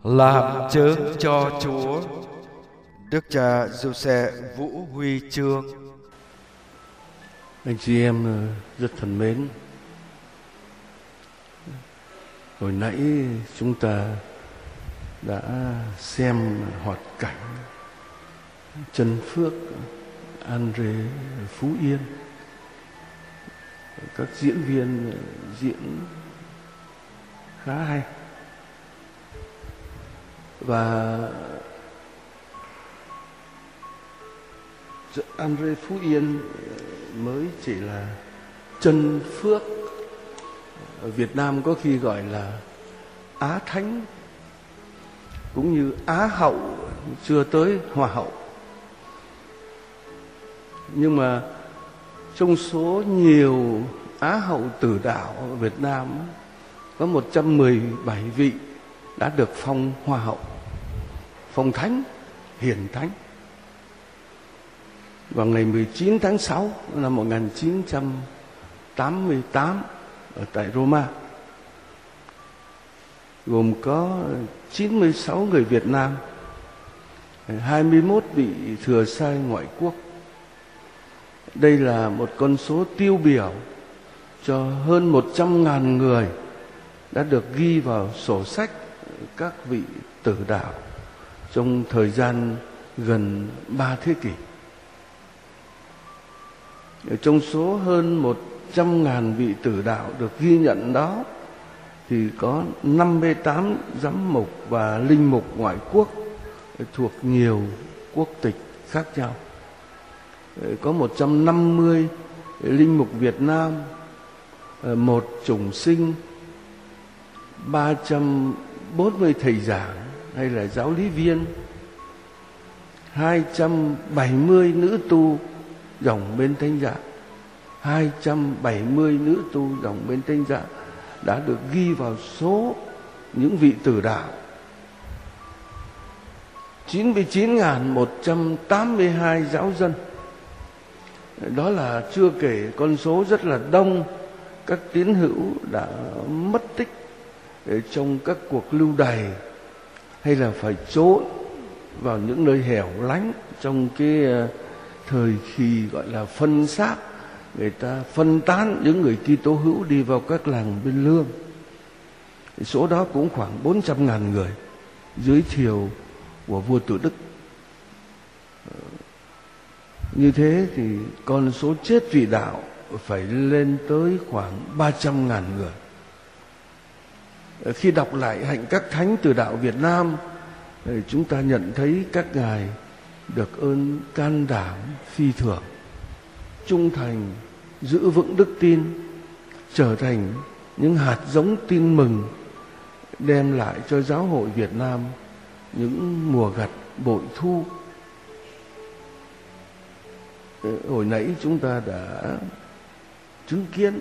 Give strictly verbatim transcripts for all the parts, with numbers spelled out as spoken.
làm chứng cho Chúa. Đức cha Giuse Vũ Huy Chương. Anh chị em rất thân mến, hồi nãy chúng ta đã xem hoạt cảnh Trân Phước, Andre Phú Yên. Các diễn viên diễn khá hay. Và Andre Phú Yên mới chỉ là Trân Phước, ở Việt Nam có khi gọi là Á Thánh, cũng như Á Hậu, chưa tới Hoa Hậu. Nhưng mà trong số nhiều Á Hậu tử đạo ở Việt Nam có một trăm mười bảy vị đã được phong Hoa Hậu, phong Thánh, Hiền Thánh. Vào ngày mười chín tháng sáu năm một nghìn chín trăm tám mươi tám ở tại Roma, gồm có chín mươi sáu người Việt Nam, hai mươi mốt vị thừa sai ngoại quốc. Đây là một con số tiêu biểu cho hơn một trăm ngàn người đã được ghi vào sổ sách các vị tử đạo trong thời gian gần ba thế kỷ. Trong số hơn một trăm ngàn vị tử đạo được ghi nhận đó thì có năm mươi tám giám mục và linh mục ngoại quốc thuộc nhiều quốc tịch khác nhau. Có một trăm năm mươi linh mục Việt Nam, một chủng sinh, ba trăm bốn mươi thầy giảng hay là giáo lý viên, hai trăm bảy mươi nữ tu dòng bên Thánh Dạ, hai trăm bảy mươi nữ tu dòng bên Thánh Dạ đã được ghi vào số những vị tử đạo. chín mươi chín nghìn một trăm tám mươi hai giáo dân. Đó là chưa kể con số rất là đông các tín hữu đã mất tích trong các cuộc lưu đày hay là phải trốn vào những nơi hẻo lánh trong cái thời kỳ gọi là phân xác, người ta phân tán những người Kitô hữu đi vào các làng bên lương. Số đó cũng khoảng bốn trăm ngàn người dưới triều của vua Tự Đức. Như thế thì con số chết vì đạo phải lên tới khoảng ba trăm ngàn người. Khi đọc lại hạnh các thánh tử đạo Việt Nam, chúng ta nhận thấy các ngài được ơn can đảm phi thường, trung thành, giữ vững đức tin, trở thành những hạt giống tin mừng, đem lại cho giáo hội Việt Nam những mùa gặt bội thu. Hồi nãy chúng ta đã chứng kiến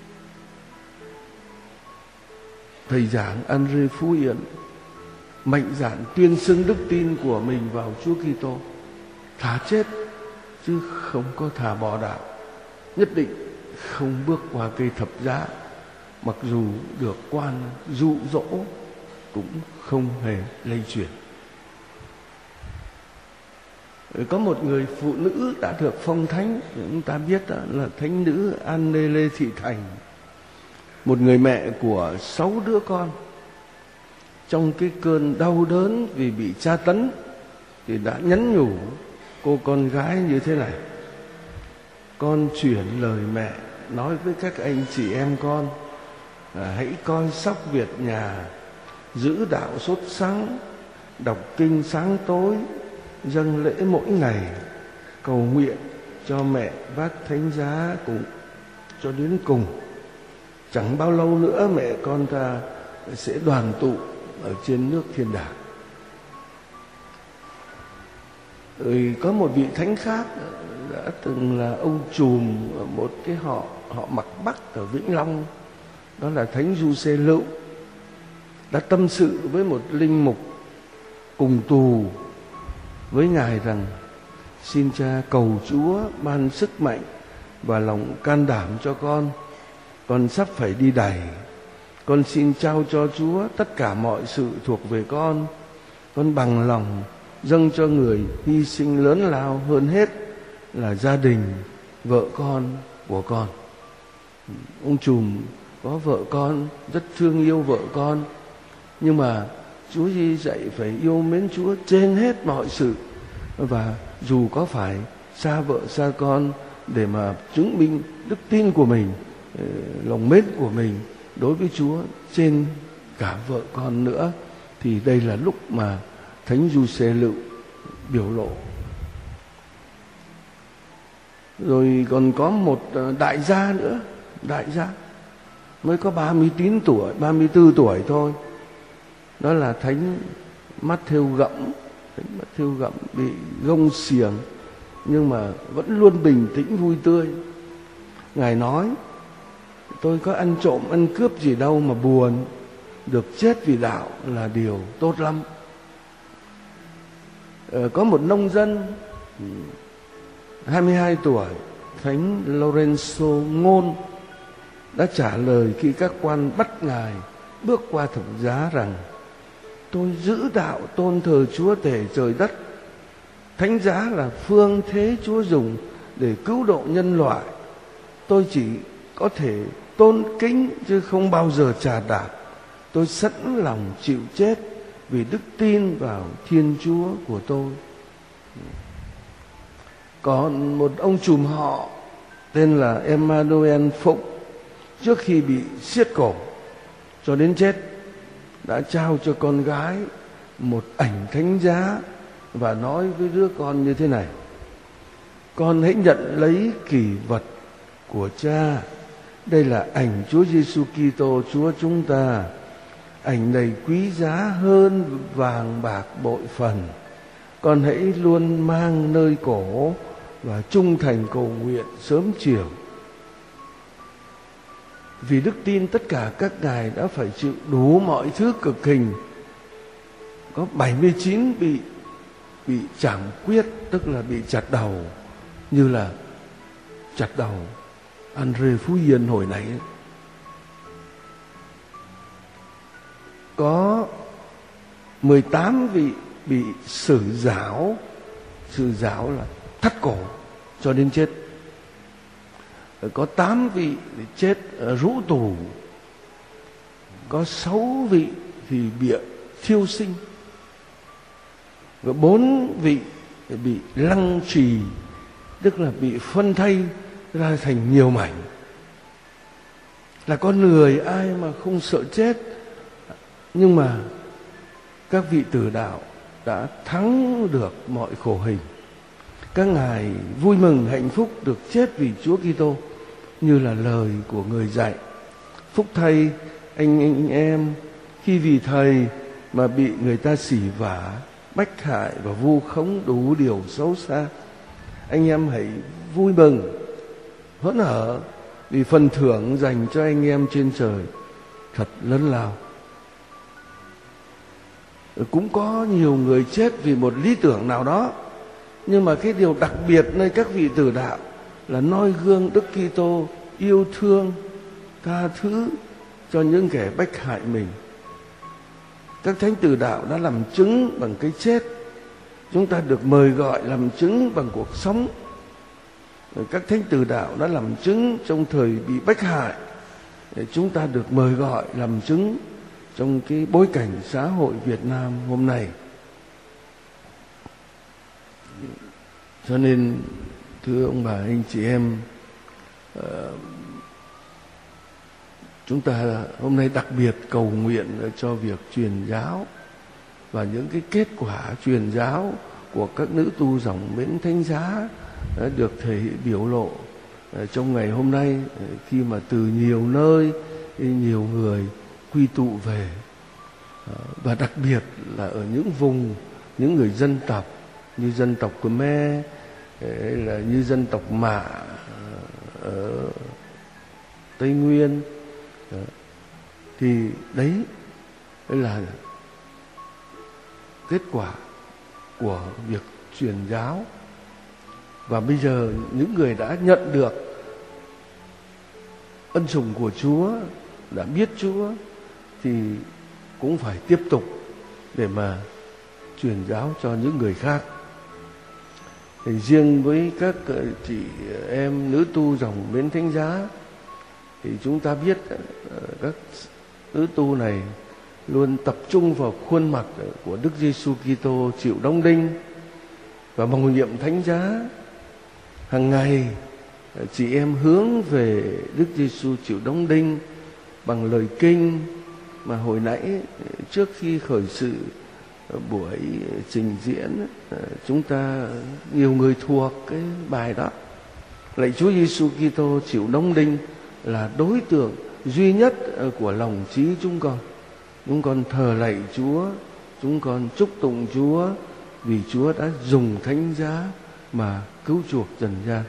thầy giảng Andre Phú Yên mạnh dạn tuyên xưng đức tin của mình vào Chúa Kitô, thà chết chứ không có thà bỏ đạo, nhất định không bước qua cây thập giá, mặc dù được quan dụ dỗ cũng không hề lay chuyển. Có một người phụ nữ đã được phong thánh, chúng ta biết đó là thánh nữ Anne Lê Thị Thành, một người mẹ của sáu đứa con. Trong cái cơn đau đớn vì bị tra tấn thì đã nhắn nhủ cô con gái như thế này: con chuyển lời mẹ nói với các anh chị em con, à, hãy coi sóc Việt nhà, giữ đạo sốt sắng, đọc kinh sáng tối, dâng lễ mỗi ngày, cầu nguyện cho mẹ vác thánh giá cùng cho đến cùng. Chẳng bao lâu nữa mẹ con ta sẽ đoàn tụ ở trên nước thiên đàng. Rồi có một vị thánh khác đã từng là ông trùm ở một cái họ họ Mặc Bắc ở Vĩnh Long, đó là thánh Giuse Lựu, đã tâm sự với một linh mục cùng tù với ngài rằng: xin cha cầu Chúa ban sức mạnh và lòng can đảm cho con, con sắp phải đi đày, Con xin trao cho Chúa tất cả mọi sự thuộc về con. Con bằng lòng dâng cho người hy sinh lớn lao hơn hết là gia đình, vợ con của con. Ông trùm có vợ con, rất thương yêu vợ con, nhưng mà Chúa Giêsu dạy phải yêu mến Chúa trên hết mọi sự, và dù có phải xa vợ xa con để mà chứng minh đức tin của mình, lòng mến của mình đối với Chúa trên cả vợ con nữa, thì đây là lúc mà Thánh Giuse Lựu biểu lộ. Rồi còn có một đại gia nữa, đại gia mới có ba mươi chín tuổi, ba mươi tư tuổi thôi. Đó là Thánh Matthew Gẫm. Thánh Matthew Gẫm bị gông xiềng nhưng mà vẫn luôn bình tĩnh vui tươi. Ngài nói: tôi có ăn trộm ăn cướp gì đâu mà buồn, được chết vì đạo là điều tốt lắm. Ờ, có một nông dân hai mươi hai tuổi, Thánh Lorenzo Ngôn, đã trả lời khi các quan bắt Ngài bước qua thập giá rằng: tôi giữ đạo tôn thờ Chúa Tể trời đất. Thánh giá là phương thế Chúa dùng để cứu độ nhân loại. Tôi chỉ có thể tôn kính chứ không bao giờ chà đạp. Tôi sẵn lòng chịu chết vì đức tin vào Thiên Chúa của tôi. Còn một ông trùm họ tên là Emmanuel Phụng, trước khi bị siết cổ cho đến chết, đã trao cho con gái một ảnh thánh giá và nói với đứa con như thế này: con hãy nhận lấy kỷ vật của cha. Đây là ảnh Chúa Giêsu Kitô Chúa chúng ta. Ảnh này quý giá hơn vàng bạc bội phần. Con hãy luôn mang nơi cổ và trung thành cầu nguyện sớm chiều. Vì đức tin tất cả các ngài đã phải chịu đủ mọi thứ cực hình. Có bảy mươi chín bị bị chảm quyết, tức là bị chặt đầu, như là chặt đầu Andre Phú Yên hồi nãy. Có mười tám vị bị xử giáo. Xử giáo là thắt cổ cho đến chết. Có tám vị chết rũ tù. Có sáu vị thì bị thiêu sinh. Và bốn vị bị lăng trì, tức là bị phân thây ra thành nhiều mảnh. Là con người ai mà không sợ chết. Nhưng mà các vị tử đạo đã thắng được mọi khổ hình. Các ngài vui mừng hạnh phúc được chết vì Chúa Kitô, như là lời của người dạy. Phúc thay anh, anh em khi vì thầy mà bị người ta sỉ vả, bách hại và vu khống đủ điều xấu xa. Anh em hãy vui mừng, hớn hở, vì phần thưởng dành cho anh em trên trời thật lớn lao. Cũng có nhiều người chết vì một lý tưởng nào đó, nhưng mà cái điều đặc biệt nơi các vị tử đạo là noi gương Đức Kitô yêu thương, tha thứ cho những kẻ bách hại mình. Các thánh tử đạo đã làm chứng bằng cái chết, chúng ta được mời gọi làm chứng bằng cuộc sống. Các thánh tử đạo đã làm chứng trong thời bị bách hại, để chúng ta được mời gọi làm chứng trong cái bối cảnh xã hội Việt Nam hôm nay. Cho nên thưa ông bà anh chị em, uh, chúng ta hôm nay đặc biệt cầu nguyện cho việc truyền giáo và những cái kết quả truyền giáo của các nữ tu dòng Mến Thánh Giá đã được thể hiện biểu lộ trong ngày hôm nay, khi mà từ nhiều nơi nhiều người quy tụ về, và đặc biệt là ở những vùng, những người dân tộc như dân tộc Khmer, là như dân tộc Mạ ở Tây Nguyên. Thì đấy là kết quả của việc truyền giáo. Và bây giờ những người đã nhận được ân sủng của Chúa, đã biết Chúa, thì cũng phải tiếp tục để mà truyền giáo cho những người khác. Thì riêng với các chị em nữ tu dòng Mến Thánh Giá thì chúng ta biết các nữ tu này luôn tập trung vào khuôn mặt của Đức Giêsu Kitô chịu đóng đinh và mầu nhiệm thánh giá. Hàng ngày chị em hướng về Đức Giêsu chịu đóng đinh bằng lời kinh mà hồi nãy trước khi khởi sự buổi trình diễn chúng ta nhiều người thuộc cái bài đó. Lạy Chúa Giêsu Kitô chịu đóng đinh là đối tượng duy nhất của lòng trí chúng con. Chúng con thờ lạy Chúa, chúng con chúc tụng Chúa vì Chúa đã dùng thánh giá mà cứu chuộc trần gian.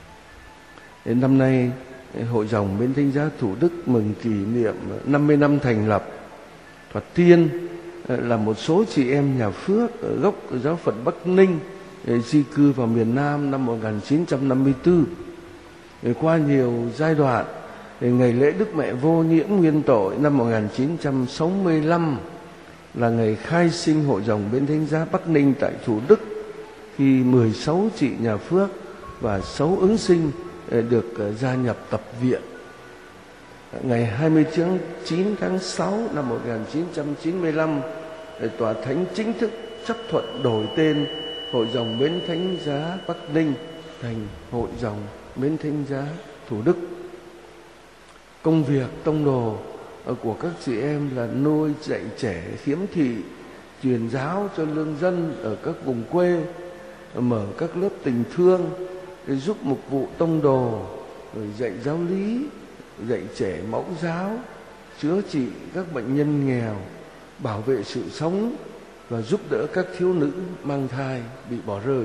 Đến năm nay, Hội dòng Mến Thánh Giá Thủ Đức mừng kỷ niệm năm mươi năm thành lập. Thoạt tiên là một số chị em nhà Phước ở gốc giáo phận Bắc Ninh di cư vào miền Nam năm một nghìn chín trăm năm mươi tư. Qua nhiều giai đoạn, ngày lễ Đức Mẹ Vô Nhiễm Nguyên Tội năm một nghìn chín trăm sáu mươi lăm là ngày khai sinh Hội dòng Mến Thánh Giá Bắc Ninh tại Thủ Đức, khi mười sáu chị nhà Phước và sáu ứng sinh được gia nhập tập viện. Ngày hai mươi chín tháng sáu năm một nghìn chín trăm chín mươi lăm, Tòa Thánh chính thức chấp thuận đổi tên Hội dòng Mến Thánh Giá Bắc Ninh thành Hội dòng Mến Thánh Giá Thủ Đức. Công việc tông đồ của các chị em là nuôi dạy trẻ khiếm thị, truyền giáo cho lương dân ở các vùng quê, mở các lớp tình thương để giúp mục vụ tông đồ, rồi dạy giáo lý, dạy trẻ mẫu giáo, chữa trị các bệnh nhân nghèo, bảo vệ sự sống và giúp đỡ các thiếu nữ mang thai bị bỏ rơi.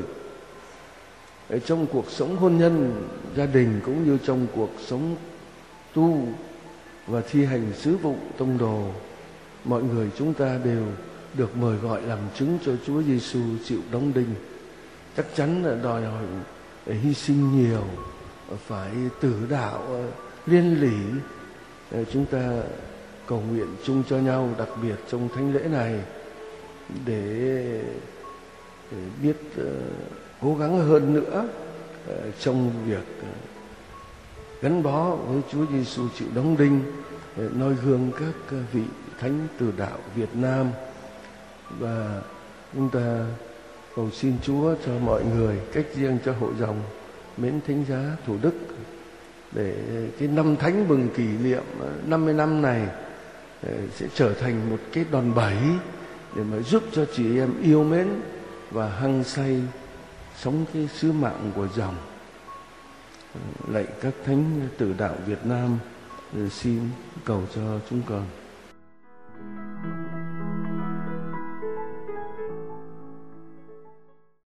Ở trong cuộc sống hôn nhân, gia đình cũng như trong cuộc sống tu và thi hành sứ vụ tông đồ, mọi người chúng ta đều được mời gọi làm chứng cho Chúa Giêsu chịu đóng đinh. Chắc chắn là đòi hỏi hy sinh nhiều, phải tử đạo liên lỉ. Chúng ta cầu nguyện chung cho nhau, đặc biệt trong thánh lễ này, để, để biết uh, cố gắng hơn nữa uh, trong việc uh, gắn bó với Chúa Giêsu chịu đóng đinh, uh, noi gương các uh, vị thánh từ đạo Việt Nam. Và chúng ta cầu xin Chúa cho mọi người, cách riêng cho Hội dòng Mến Thánh Giá Thủ Đức, để cái năm thánh mừng kỷ niệm năm mươi năm này sẽ trở thành một cái đòn bẩy để mà giúp cho chị em yêu mến và hăng say sống cái sứ mạng của dòng. Lạy các thánh tử đạo Việt Nam, xin cầu cho chúng con.